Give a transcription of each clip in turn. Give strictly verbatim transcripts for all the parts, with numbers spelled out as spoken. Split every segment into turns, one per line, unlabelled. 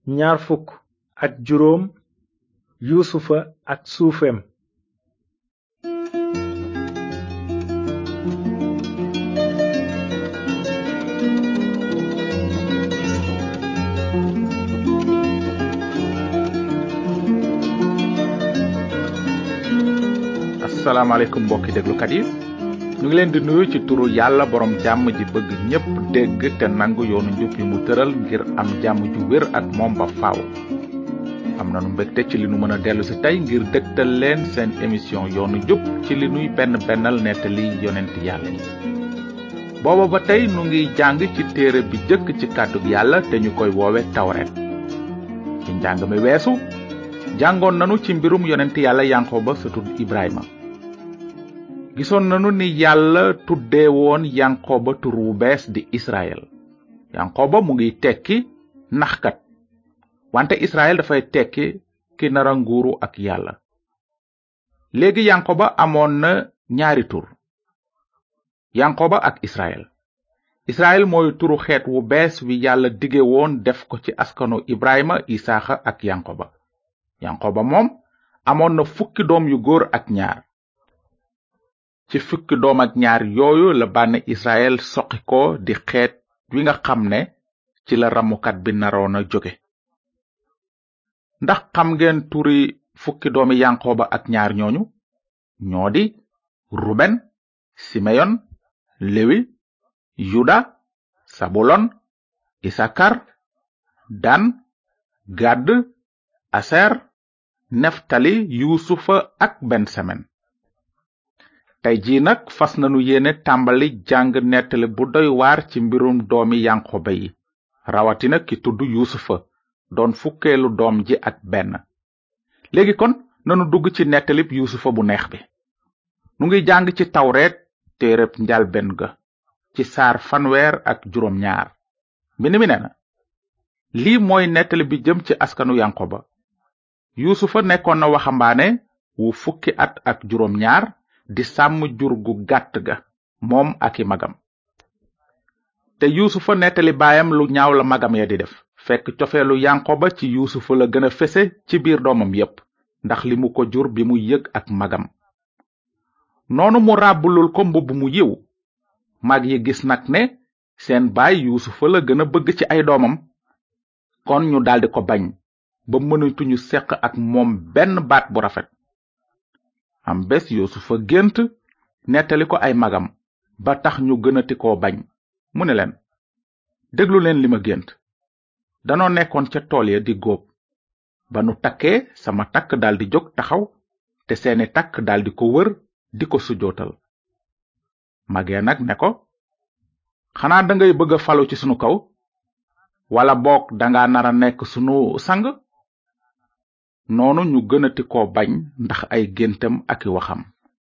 ñaar fukk ak juróom yuusufa ak suufem.
asalaamaaleykum mbokki déglukat yi ñu ngi leen di nuyu ci turu yàlla borom jàmm ji bëgg ñépp dégg te nangu yoonu njub yi mu tëral ngir am jàmm ju wér ak moom ba faaw. am nanu mbégte ci li nu mën a dellu si tey ngir dëgtal leen seen émission yoonu njub ci li nuy benn bennal nettali yonent yàlla yi. booba ba tey nu ngi jàng ci téere bi jëkk ci kàddug yàlla te ñu koy woowe tawret. ci njàng mi weesu jàngoon nanu ci mbirum yonent yàlla yanqooba sëtu ibrahima. gisoon nanu ni yàlla tuddee woon yanqooba tur wu bees di israel. yanqooba mu ngi tekki naxkat, wante israel dafay tekki ki nara nguuru ak yàlla. léegi yanqooba amoon na ñaari tur, yanqooba ak israel. israel mooy turu xeet wu bees wi yàlla dige woon def ko ci askanu ibrahima, isaaxa ak yanqooba. yanqooba moom amoon na fukki doom yu góor ak ñaar. ci fukki doom ak ñaar yooyu la bànni israel soqi ko di xeet wi nga xam ne ci la ramukat bi naroon a jóge. ndax xam ngeen turi fukki doomi yanqooba ak ñaar ñooñu? ñoo di ruben, simeyon, lewi, yuda, sabulon, isakar, dan, gad, aser, neftali, yusufa ak bensamen. tey jii nag fas nanu yéene tàmbali jàng nettali bu doy waar ci mbirum doomi yanqooba yi, rawatina ki tudd yusufa doon fukkeelu doom ji ak benn. léegi kon nanu dugg ci nettalib yusufa bu neex bi. nu ngi jàng ci tawreet téereb njalben ga ci saar fanweer ak juróom ñaar. mbind mi nee na, lii mooy nettali bi jëm ci askanu yanqooba. yusufa nekkoon na waxambaane wu fukki at ak juróom ñaar di sàmm jur gu gàtt ga moom ak i magam. te yusufa nettali baayam lu ñaaw la magam ya di def, fekk cofeelu yanqooba ci yusufa la gën a fese ci biir doomam yépp, ndax li mu ko jur bi mu yëg ak magam. noonu mu ràbbulul ko mbubb mu yiw. mag yi gis nag ne seen baay yusufa la gën a bëgg ci ay doomam, kon ñu daldi ko bañ ba mënatuñu seq ak moom benn baat bu rafet. am bés yusufa gént nettali ko ay magam ba tax ñu gënati koo bañ. mu ne leen, déglu leen li ma gént. danoo nekkoon ca tool ya di góob, ba nu takkee sama takk daldi jóg taxaw te seeni takk daldi ko wër di ko sujootal. magee nag ne ko, xanaa dangay bëgg a falu ci sunu kaw, wala boog danga nara nekk sunu sang? noonu ñu gënati koo bañ ndax ay géntam ak i waxam.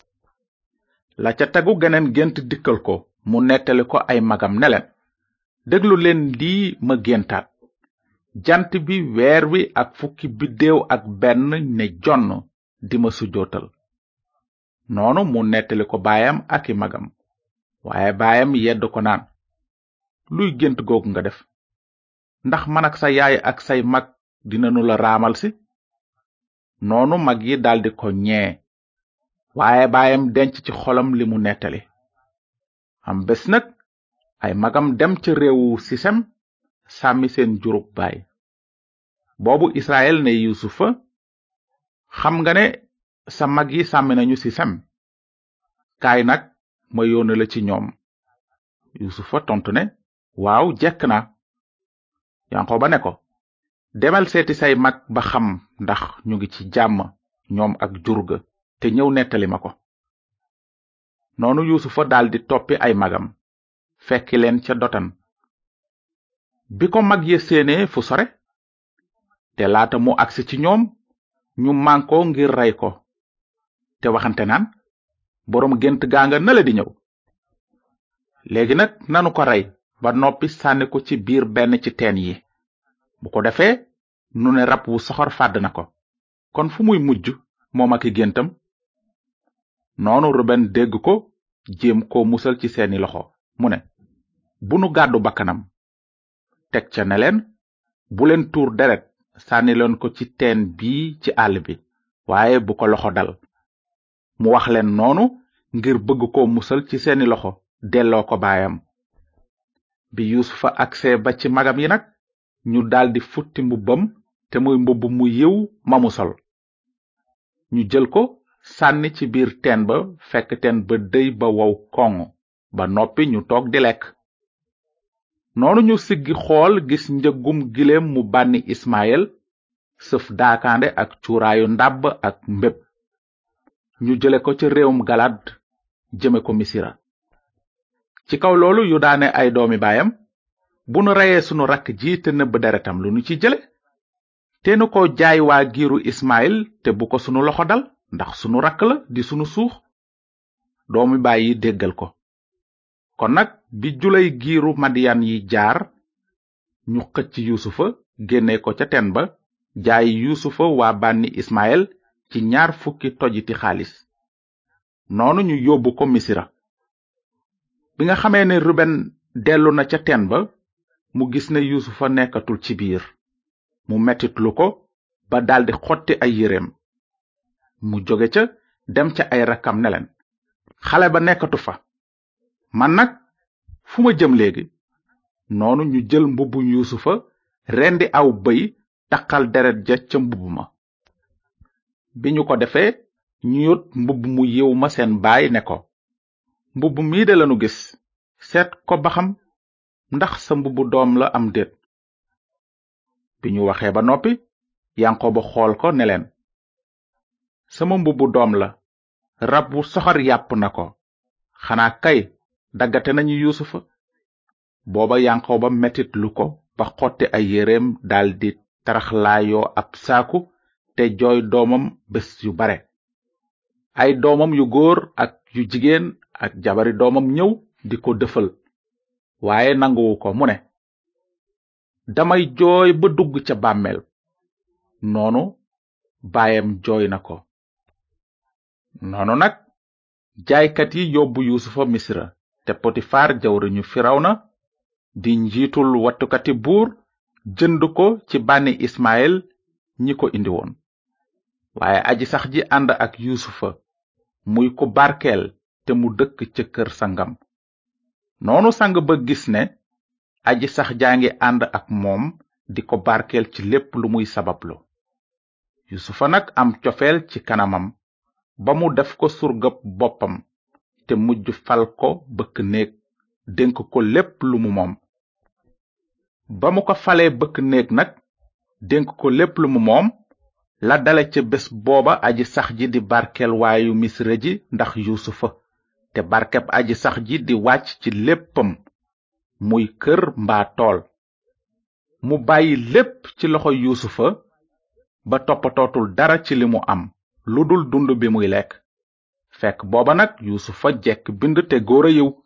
la ca tegu geneen gént dikkal ko, mu nettali ko ay magam ne leen, déglu leen lii ma géntaat. jant bi, weer wi ak fukki biddéew ak benn ne jonn di ma sujootal. noonu mu nettali ko baayam ak i magam, waaye baayam yedd ko naan, luy gént googu nga def? ndax man ak sa yaay ak say mag dinanu la raamal si? noonu mag yi daldi ko ñee, waaye baayam denc ci xolam li mu nettali. am bés nag ay magam dem ca réewu sisem sàmmi seen jurug baay. boobu israel ne yusufa, xam nga ne sa mag yi sàmmi nañu sisem, kaay nag ma yónne la ci ñoom. yusufa tontu ne, waaw, jekk na. yanqooba ne ko, demal seeti say mag ba xam ndax ñu ngi ci jàmm ñoom ak jur ga, te ñëw nettali ma ko. noonu yusufa daldi toppi ay magam, fekki leen ca dotan. bi ko mag ya séenee fu sore, te laata mu agsi ci ñoom, ñu mànkoo ngir rey ko, te waxante naan, boroom gént gaa nga nale di ñëw. léegi nag nanu ko rey ba noppi sànni ko ci biir benn ci teen yi. bu ko defee nu ne rab wu soxor fàdd na ko, kon fu muy mujj moom ak i géntam? noonu ruben dégg ko, jéem ko musal ci seeni loxo. mu ne, bu nu gàddu bakkanam. teg ca ne leen, bu leen tuur deret sànni leen ko ci teen bii ci àll bi waaye bu ko loxo dal. mu wax leen noonu ngir bëgg ko musal ci seeni loxo delloo ko baayam. bi yusufa agsee ba ci magam yi nag ñu daldi futti mbubbam te muy mbubb mu yiw ma mu sol. ñu jël ko sànni ci biir teen ba fekk teen ba dëy ba wow koŋ ba noppi ñu toog di lekk. noonu ñu siggi xool gis njëggum gileem mu bànni Ismaël sëf daakaande ak cuuraayu ndàbb ak mbéb. ñu jële ko ca réewum Galad jëme ko Misira. ci kaw loolu Yuda ne ay doomi baayam, bu nu reyee sunu rakk ji te nëbb deretam lu nu ci jële? te nu ko jaay waa giiru Ismaël te bu ko sunu loxo dal, ndax sunu rakk la di sunu suux. doomi baay yi déggal ko. kon nag bi julay giiru Madiyan yi jaar, ñu xëcc Yusufa génne ko ca teen ba, jaay Yusufa waa bànni Ismaël ci ñaar fukki tojiti xaalis. noonu ñu yóbbu ko Misira. bi nga xamee ne Ruben dellu na ca teen ba, mu gis ne Yusufa nekkatul ci biir. mu mettitlu ko ba daldi xotti ay yéreem. mu jóge ca dem ca ay rakkam ne leen, xale ba nekkatu fa. man nag fu ma jëm léegi? noonu ñu jël mbubbu Yusufa rendi aw bëy taqal deret ja ca mbubb ma. bi ñu ko defee ñu yot mbubb mu yiw ma seen baay ne ko, mbubb mii de lanu gis, seet ko ba xam ndax sa mbubbu doom la am déet. bi ñu waxee ba noppi, Yankoba xool ko ne leen, sama mbubbu doom la, rab wu soxor yàpp na ko, xanaa kay daggate nañu Yusufa. booba Yankoba metit lu ko ba xotti ay yéreem daldi taraxlaayoo ab saaku te jooy doomam bés yu bare. ay doomam yu góor ak yu jigéen ak jabari doomam ñëw di ko dëfal, waaye nanguwu ko. mu ne, damay jooy ba dugg ca bàmmeel. noonu baayam jooy na ko. noonu nag jaaykat yi yóbbu Yusufa Misra, te Potifar jawriñu Firawna di njiitul wattukati buur jënd ko ci bànni Ismaël ñi ko indi woon. waaye aji sax ji ànd ak Yusufa, muy ku barkeel te mu dëkk ca kër sangam. noonu sang ba gis ne aji sax jaa ngi ànd ak moom di ko barkeel ci lépp lu muy sabablu. Yusufa nag am cofeel ci kanamam ba mu def ko surgab boppam te mujj fal ko bëkk néeg, dénk ko lépp lu mu moom. ba mu ko falee bëkk néeg nag dénk ko lépp lu mu moom, la dale ca bés booba aji sax ji di barkeel waayu Misra ji ndax Yusufa, te barkeb aji sax ji di wàcc ci léppam, muy kër mbaa tool. mu bàyyi lépp ci loxo Yusufa ba toppatootul dara ci li mu am lu dul dund bi muy lekk. fekk booba nag Yusufa jekk bind te góor a yiw.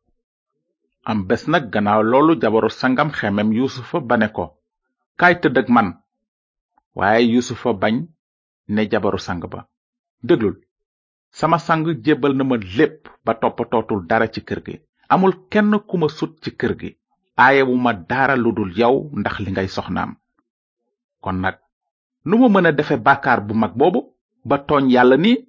am bés nag gannaaw loolu jabaru sangam xemem Yusufa ba ne ko, kaay tëdd ak man. waaye Yusufa bañ ne jabaru sang ba, déglul, sama sang jébbal na ma lépp ba toppatootul dara ci kër gi. amul kenn ku ma sut ci kër gi, aayewu ma dara lu dul yow ndax li ngay soxnaam. kon nag nu ma mën a defe bàkkaar bu mag boobu ba tooñ yàlla nii?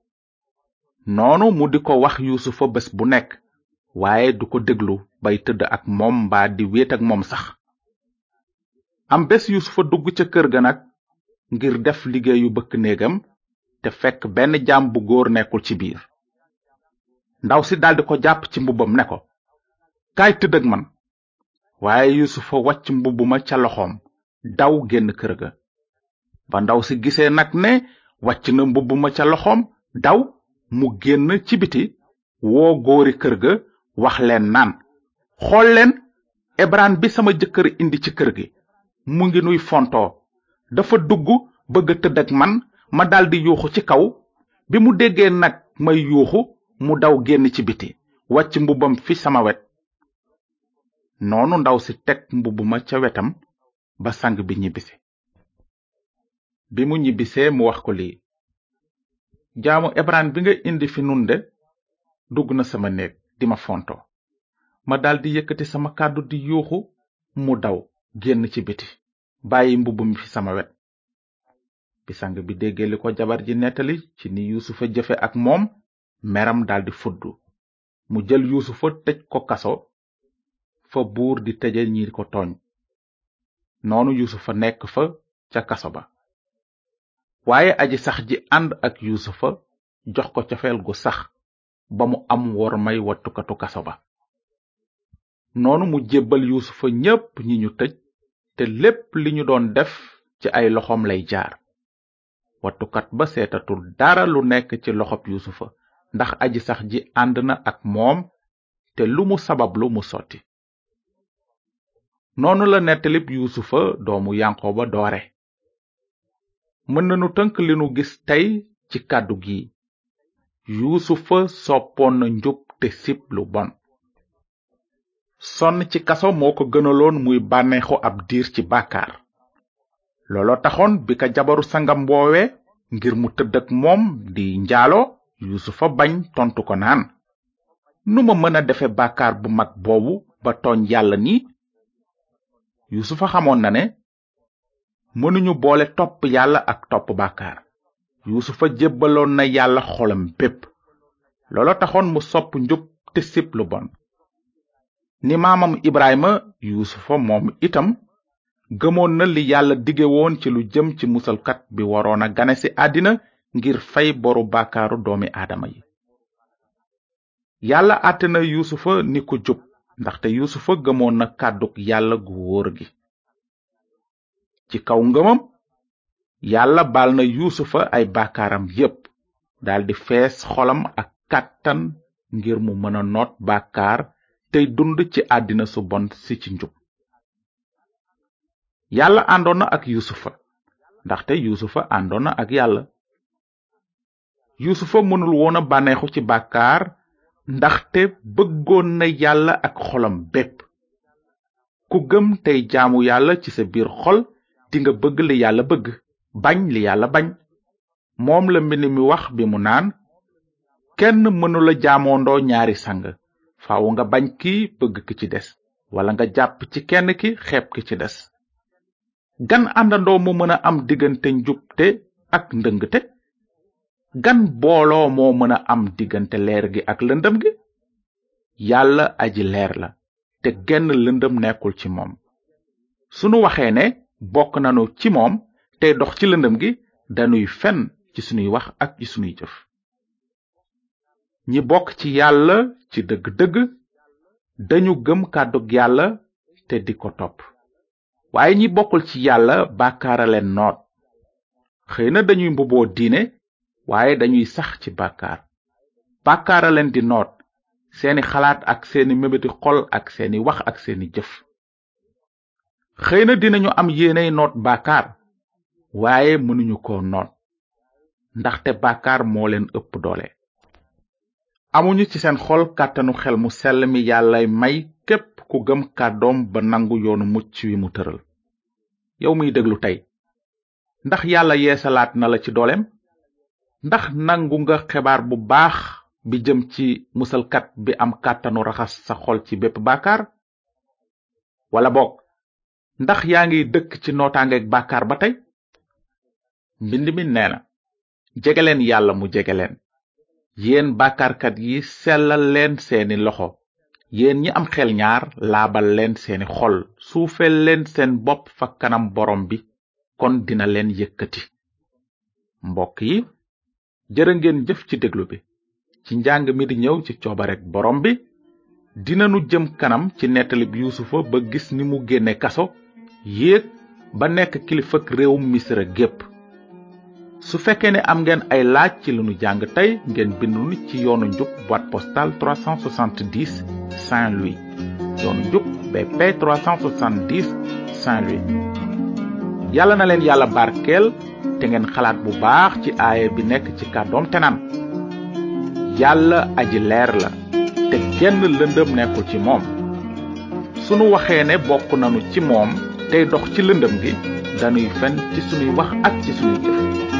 noonu mu di ko wax Yusufa bés bu nekk, waaye du ko déglu bay tëdd ak moom mbaa di wéet ak moom sax. am bés Yusufa dugg ca kër ga nag ngir def liggéeyu bëkk néegam, te fekk benn jaam bu góor nekkul ci biir. ndaw si daldi ko jàpp ci mbubbam ne ko, kaay tëdd ak man. waaye Yusufa wàcc mbubb ma ca loxoom, daw génn kër ga. ba ndaw si gisee nag ne wàcc na mbubb ma ca loxoom daw, mu génn ci biti woo góori kër ga wax leen naan, xool leen, ebraan bi sama jëkkër indi ci kër gi mu ngi nuy fontoo. dafa dugg bëgg a tëdd ak man, ma daldi yuuxu ci kaw. bi mu déggee nag may yuuxu, mu daw génn ci biti wàcc mbubbam fi sama wet. noonu ndaw si teg mbubb ma ca wetam ba sang bi ñibbisi. bi mu ñibbisee mu wax ko lii, jaamu ebraan bi nga indi fi nun de dugg na sama néeg di ma fonto. ma daldi yëkkati sama kàddu di yuuxu, mu daw génn ci biti bàyyi mbubb mi fi sama wet. bi sang bi déggee li ko jabar ji nettali ci ni yuusufa jëfe ak moom, meram daldi fuddu. mu jël yuusufa tëj ko kaso fa buur di tëje ñi ko tooñ. noonu yuusufa nekk fa ca kaso ba. waaye aji sax ji ànd ak yuusufa jox ko cofeel gu sax ba mu am wor may wattukatu kaso ba. noonu mu jébbal yuusufa ñépp ñi ñu tëj, te lépp li ñu doon def ci ay loxoom lay jaar. wattukat ba seetatul dara lu nekk ci loxob yuusufa, ndax aji sax ji ànd na ak moom, te lu mu sabablu mu sotti. noonu la nettalib yuusufa doomu yanqooba doore. mën nanu tënk li nu gis tey ci kàddu gi. yuusufa soppoon na njub te sib lu bon. sonn ci kaso moo ko gënaloon muy bànneexu ab diir ci bàkkaar. looloo taxoon bi ka jabaru sangam woowe ngir mu tëdd ak moom di njaalo, yuusufa bañ tontu ko naan, nu ma mën a defe bàkkaar bu mag boobu ba tooñ yàlla nii? yuusufa xamoon na ne mënuñu boole topp yàlla ak topp bàkkaar. yuusufa jébbaloon na yàlla xolam bépp. looloo taxoon mu sopp njub te sib lu bon. ni maamam Ibrahima, yuusufa moom itam gëmoon na li yàlla dige woon ci lu jëm ci musalkat bi waroon a gane ci àddina ngir fay boru bàkkaaru doomi aadama yi. yàlla àtte na yuusufa ni ku jub, ndaxte yuusufa gëmoon na kàddug yàlla gu wóor gi. ci kaw ngëmam, yàlla baal na yuusufa ay bàkkaaram yépp, daldi fees xolam ak kàttan ngir mu mën a noot bàkkaar tey dund ci àddina su bon si ci njub. yàlla àndoon na ak yuusufa, ndaxte yuusufa àndoon na ak yàlla. yuusufa mënul woon a bànneexu ci bàkkaar, ndaxte bëggoon na yàlla ak xolam bépp. ku gëm tey jaamu yàlla ci sa biir xol, dinga bëgg li yàlla bëgg, bañ li yàlla bañ. moom la mbind mi wax bi mu naan, kenn mënula jaamoondoo ñaari sang, faaw nga bañ ki bëgg ki ci des, wala nga jàpp ci kenn ki xeeb ki ci des. gan àndandoo mu mën a am diggante njubte ak ndëngte? gan booloo moo mën a am diggante leer gi ak lëndëm gi? yàlla aji leer la, te genn lëndëm nekkul ci moom. sunu waxee ne bokk nanu ci moom tey dox ci lëndëm gi, danuy fen ci sunuy wax ak ci sunuy jëf. ñi bokk ci yàlla ci dëgg-dëgg dañu gëm kàddug yàlla te di ko topp. waaye ñi bokkul ci yàlla bàkkaara leen noot. xëy na dañuy mbubboo diine, waaye dañuy sax ci bàkkaar. bàkkaara leen di noot, seeni xalaat ak seeni mébéti xol ak seeni wax ak seeni jëf. xëy na dinañu am yéeney noot bàkkaar, waaye mënuñu ko noot, ndaxte bàkkaar moo leen ëpp doole. amuñu ci seen xol kàttanu xel mu sell mi yàllay may képp ku gëm kàddoom ba nangu yoonu mucc wi mu tëral. yow miy déglu tey, ndax yàlla yeesalaat na la ci dooleem? ndax nangu nga xibaar bu baax bi jëm ci musalkat bi am kàttanu raxas sa xol ci bépp bàkkaar? wala boog ndax yaa ngi dëkk ci nootaangeeg bàkkaar ba tey? mbind mi nee na, jegeleen yàlla mu jegeleen. yéen bàkkaarkat yi sellal leen seeni loxo, yéen ñi am xel ñaar laabal leen seeni xol, suufeel leen seen bopp fa kanam borom bi, kon dina leen yëkkati. mbokk yi, jërë ngeen jëf ci déglu bi. ci njàng mi di ñëw ci coobarek borom bi, dinanu jëm kanam ci nettalib yuusufa ba gis ni mu génne kaso, yéeg ba nekk kilifak réewum misra gépp. su fekkee ne am ngeen ay laaj ci li nu jàng tey, ngeen bindu ni ci yoonu njub boîte postale trois cent soixante-dix Saint-Louis. yoonu njub B P trois cent soixante-dix Saint-Louis. yàlla na leen yàlla barkeel, te ngeen xalaat bu baax ci aaya bi nekk ci kàddoom te naan, yàlla aji leer la, te genn lëndëm nekkul ci moom. sunu waxee ne bokk nanu ci moom tey dox ci lëndëm gi, dañuy fen ci sunuy wax ak ci sunuy jëf.